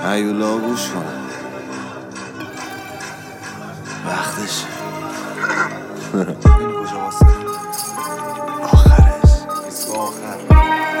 هیولا گوش کنه وقتش اینو کجا واسه آخرش اسم آخر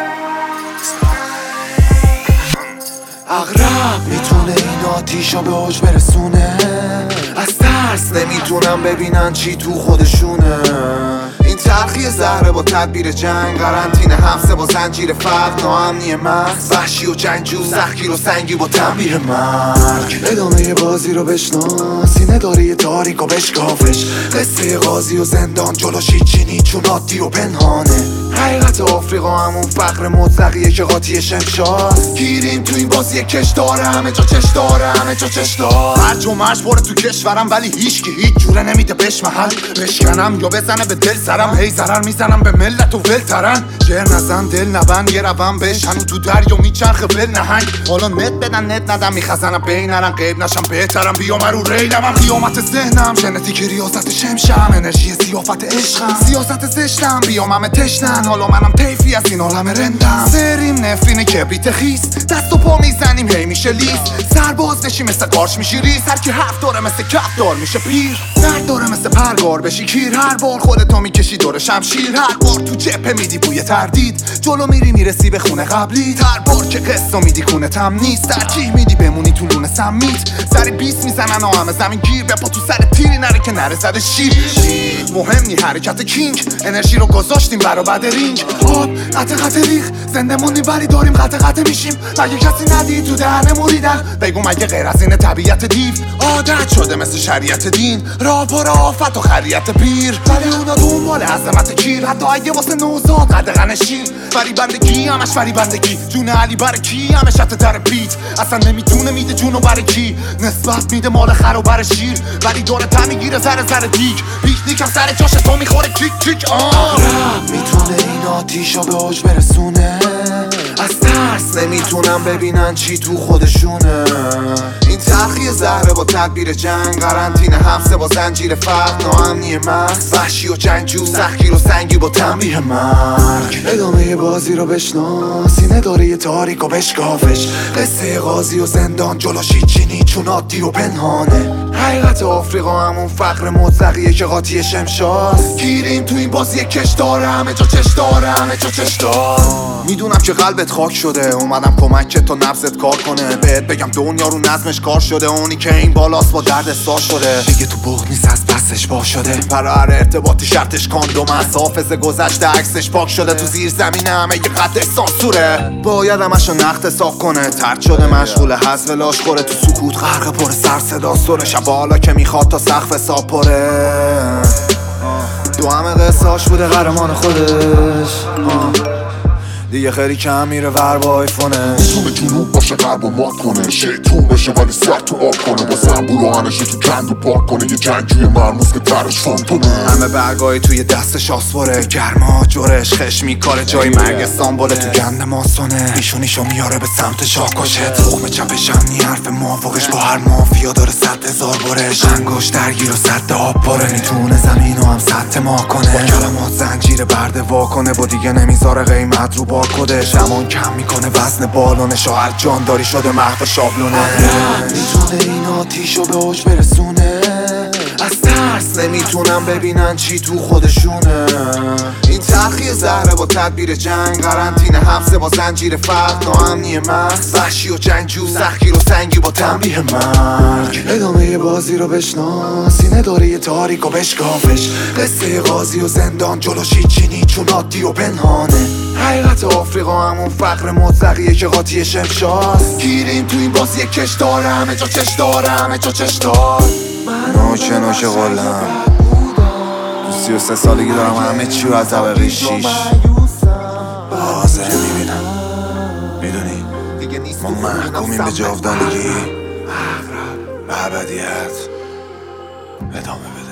اغرب میتونه این آتیشا به اوج برسونه، از ترس نمیتونم ببینن چی تو خودشونه. این تلخی زهره با تدبیر جنگ، قرنطینه حبسه با زنجیر فقر، ناامنی مغز، وحشی و جنگجو، سختگیر و سنگی با تنبیه مرگ. ادامه بازی رو بشناس، این اداره تاریک و بشکافش، قصه قاضی و زندان جلوش هیچی نی چون عادی و پنهانه. حقیقت آفریقا همون فقر مطلقیه که قاطی شمشاست. گیریم تو این بازی کش داره، همه جا چش داره، همه جا چش داره. هرج و مرج باره تو کشورم ولی هیچکی هیچ جوره نمیده بهش محل. بشکنم یا بزنه به دل سرم، هی ضرر میزنم به ملت و ولترن. جر نزن دل نبند یه روم بش، هنو تو دریا میچرخه ول نهنگ. حالا نت بدن نت ندم میخزنم بینرن، غیب نشم بهترم بیام رو ریلم. هم قیامت ذهنم ژنتیک ریاضت شمشم، انرژی سیافت عشقم، سیاست زشتم بیام همه تشنن. حالا منم طیفی از این عالم رندم، سریم نفرین کبریت خیس، دست و پا میزنیم هی میشه لیست. سرباز نشی مثل قارچ میشی ریس، هر کی حرف داره مثل کفدار میشه پیر. درد داره مثل پرگار بشی کیر، هر بار خودتو میکشی دور شمشیر. هر بار تو جبهه میدی بوی تردید، جلو میری میرسی به خونه قبلی. هر بار که قصه میدی کونه تم نیست، ترجیح میدی بمونی تو لونه سمیت. سری 20 میزنن و همه زمین گیر، بپا تو سر تیری نره که نره زده شیر. مهم نی حرکت کینگ، انرژی رو گذاشتیم برا بعد رینگ. آب قطع ریخ، زنده موندیم ولی داریم قطع میشیم. مگه کسی ندید تو دهنه موریدن؟ بگو مگه غیر از این طبیعت دیو عادت شده مثل شریعت دین؟ راه پر آفت و خریت پیر، ولی اونا دنبال عظمت کیر. حتی اگه واسه نوزاد قدغن شیر، فریبندگی همش فریبندگی. جون علی بر کی همه شط در بیت، اصلا نمیتونه میده جونو بر کی. نسبت میده مال خر و بر شیر، ولی داره تا میگیره ذره دیگ. پیکنیکم سر جاش تو میخوره کیک. اغرب میتونه این آتیشا به اوج برسونه، از ترس نمیتونم ببینن چی تو خودشونه. این تلخی زهره با تدبیر جنگ، قرنطینه حبسه با زنجیر فقر، ناامنی مغز، وحشی و جنگجو، سختگیر و سنگی با تنبیه مرگ. ادامه بازی رو بشناس، این اداره تاریک و بشکافش، قصه قاضی و زندان جلوش هیچی نی چون عادی و پنهانه. حقیقت آفریقا همون فقر مطلقیه که قاطی شمشاست. گیریم تو این بازی کش داره، همه جا چش داره، همه جا چش داره. میدونم که قلبت خاک شده، اومدم کمکت تا نبضت کار کنه. بهت بگم دنیا رو نظمش کار شده، اونی که این بالاست با درد سال شده. دیگه تو بغض نیست از دستش با شده، برای هر ارتباطی شرطش کاندوم است. حافظه گذشته عکسش پاک شده، تو زیر زمین همه یه قد سانسوره. باید همشو نقد صاف کنه، ترد شده مشغول حذف لاشخوره. تو سکوت غرق پر سر صدا سره، شب حالا که میخواد تا سقف حساب پره. دو همه قصاش بوده قهرمان خودش، دیگه خیلی کم میره ور با آیفونه. میتونه جنوب باشه غرب و مات کنه، شیطون بشه ولی سر تو آب کنه. با زنبور و هنشو تو کندو پاک کنه، یه جنگجوی مرموز که درش فانتونه. همه برگاهی توی دستش آسوره، گرما جورش خش میکاره، جای مرگ سامبوله تو گند ماسونه. ایشونیشو میاره به سمت شاکشه، تخم چپش هم نی حرف موافقش با هر مافیا داره 100,000 برش. انگوش درگیر و سد آب پاره، میتونه زمینو هم سد ما کنه. با کلمات زنجیر برده وا کنه، با دیگه نمیذاره قیمت رو با کدش. امان کم میکنه وزن بالونش، هر جانداری شده محو شابلونه. میتونه این آتیشو به اوج برسونه، از ترس نمیتونم ببینن چی تو خودشونه. این تلخی زهره با تدبیر جنگ، قرنطینه حبسه با زنجیر فقر، ناامنی مغز، وحشی و جنگجو، سختگیر و سنگی با تنبیه مرگ. ادامه بازی رو بشناس، این اداره تاریک و بشکافش، قصه قاضی و زندان جلوش هیچی نی چون عادی و پنهانه. حقیقت آفریقا همون فقر مطلقیه که قاطی شمشاست. گیریم تو این بازی کش داره، همه جا چش داره، همه جا چش داره. نوچه قلم تو 33 سالگی دارم همه چی رو از طبقه 6 حاضره میبینم. میدونی ما محکومیم به جاودانگی، به ابدیت. ادامه بده.